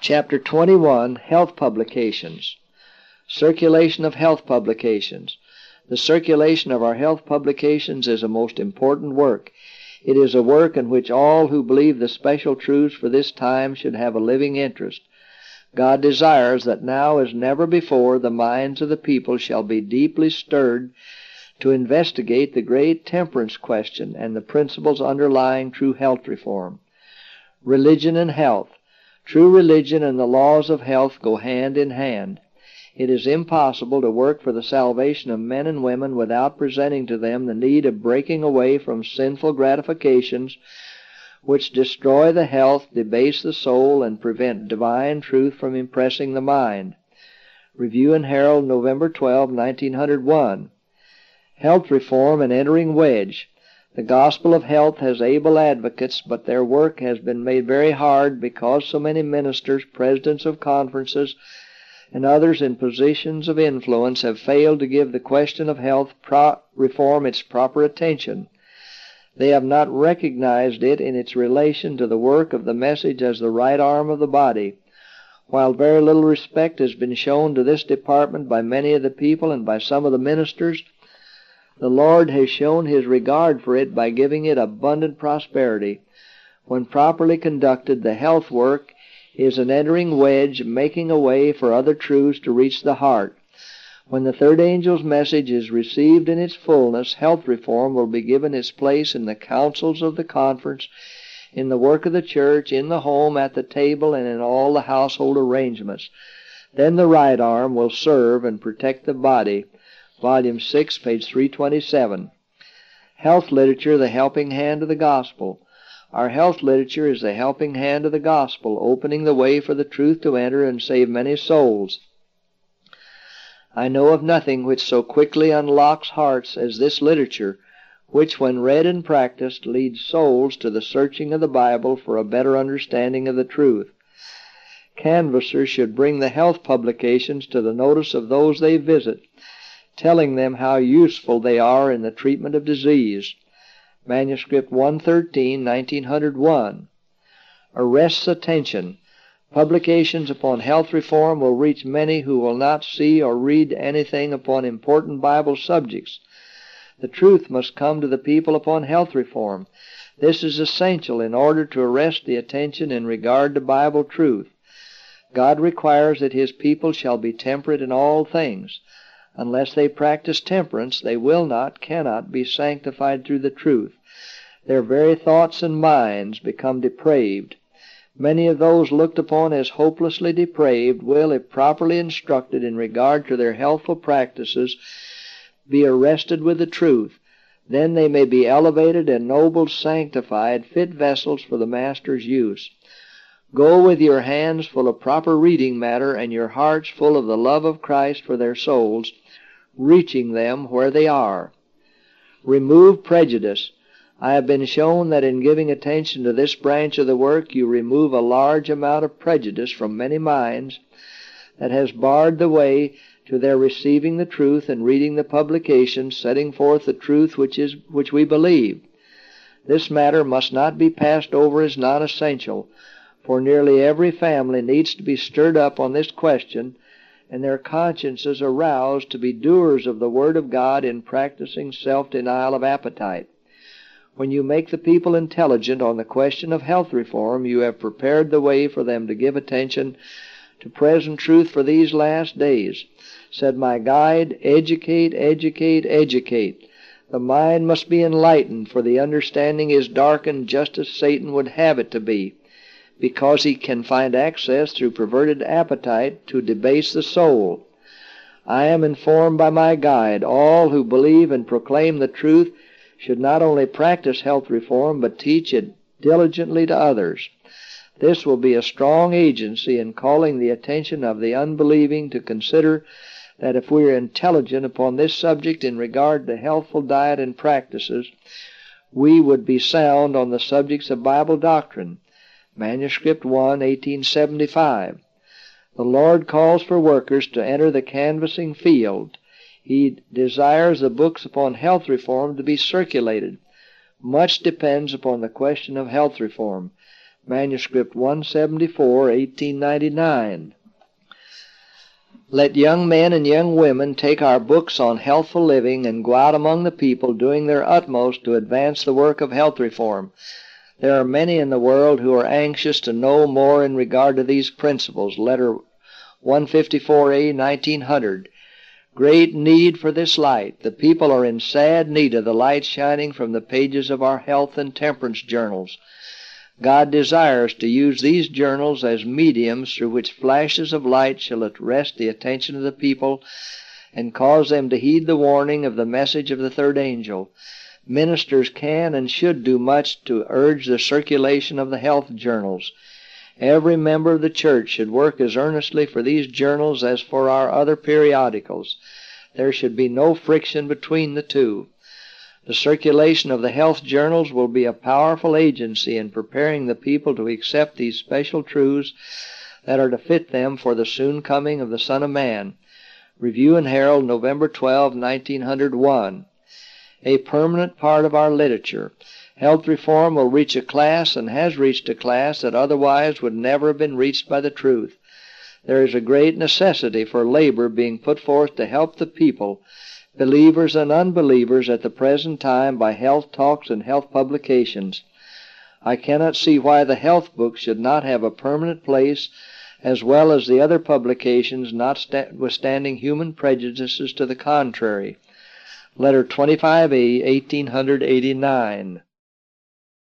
Chapter 21, Health Publications. Circulation of health publications. The circulation of our health publications is a most important work. It is a work in which all who believe the special truths for this time should have a living interest. God desires that now as never before the minds of the people shall be deeply stirred to investigate the great temperance question and the principles underlying true health reform. Religion and health. True religion and the laws of health go hand in hand. It is impossible to work for the salvation of men and women without presenting to them the need of breaking away from sinful gratifications which destroy the health, debase the soul, and prevent divine truth from impressing the mind. Review and Herald, November 12, 1901. Health Reform and Entering Wedge. The gospel of health has able advocates, but their work has been made very hard because so many ministers, presidents of conferences, and others in positions of influence have failed to give the question of health reform its proper attention. They have not recognized it in its relation to the work of the message as the right arm of the body. While very little respect has been shown to this department by many of the people and by some of the ministers, the Lord has shown His regard for it by giving it abundant prosperity. When properly conducted, the health work is an entering wedge, making a way for other truths to reach the heart. When the third angel's message is received in its fullness, health reform will be given its place in the councils of the conference, in the work of the church, in the home, at the table, and in all the household arrangements. Then the right arm will serve and protect the body. Volume 6, page 327. Health literature, the helping hand of the gospel. Our health literature is the helping hand of the gospel, opening the way for the truth to enter and save many souls. I know of nothing which so quickly unlocks hearts as this literature, which, when read and practiced, leads souls to the searching of the Bible for a better understanding of the truth. Canvassers should bring the health publications to the notice of those they visit, telling them how useful they are in the treatment of disease. Manuscript 113, 1901. Arrests attention. Publications upon health reform will reach many who will not see or read anything upon important Bible subjects. The truth must come to the people upon health reform. This is essential in order to arrest the attention in regard to Bible truth. God requires that His people shall be temperate in all things. Unless they practice temperance, they cannot be sanctified through the truth. Their very thoughts and minds become depraved. Many of those looked upon as hopelessly depraved will, if properly instructed in regard to their healthful practices, be arrested with the truth. Then they may be elevated, ennobled, sanctified, fit vessels for the Master's use. Go with your hands full of proper reading matter and your hearts full of the love of Christ for their souls, reaching them where they are. Remove prejudice. I have been shown that in giving attention to this branch of the work, you remove a large amount of prejudice from many minds that has barred the way to their receiving the truth and reading the publications setting forth the truth which we believe. This matter must not be passed over as non-essential, for nearly every family needs to be stirred up on this question and their consciences aroused to be doers of the Word of God in practicing self-denial of appetite. When you make the people intelligent on the question of health reform, you have prepared the way for them to give attention to present truth for these last days. Said my guide, educate, educate, educate. The mind must be enlightened, for the understanding is darkened just as Satan would have it to be, because he can find access through perverted appetite to debase the soul. I am informed by my guide, all who believe and proclaim the truth should not only practice health reform, but teach it diligently to others. This will be a strong agency in calling the attention of the unbelieving to consider that if we are intelligent upon this subject in regard to healthful diet and practices, we would be sound on the subjects of Bible doctrine. Manuscript 1, 1875. The Lord calls for workers to enter the canvassing field. He desires the books upon health reform to be circulated. Much depends upon the question of health reform. manuscript 174, 1899. Let young men and young women take our books on healthful living and go out among the people doing their utmost to advance the work of health reform. There are many in the world who are anxious to know more in regard to these principles. Letter 154A, 1900. Great need for this light. The people are in sad need of the light shining from the pages of our health and temperance journals. God desires to use these journals as mediums through which flashes of light shall arrest the attention of the people and cause them to heed the warning of the message of the third angel. Ministers can and should do much to urge the circulation of the health journals. Every member of the church should work as earnestly for these journals as for our other periodicals. There should be no friction between the two. The circulation of the health journals will be a powerful agency in preparing the people to accept these special truths that are to fit them for the soon coming of the Son of Man. Review and Herald, November 12, 1901. A permanent part of our literature. Health reform will reach a class and has reached a class that otherwise would never have been reached by the truth. There is a great necessity for labor being put forth to help the people, believers and unbelievers, at the present time by health talks and health publications. I cannot see why the health books should not have a permanent place, as well as the other publications, notwithstanding human prejudices to the contrary. Letter 25A, 1889.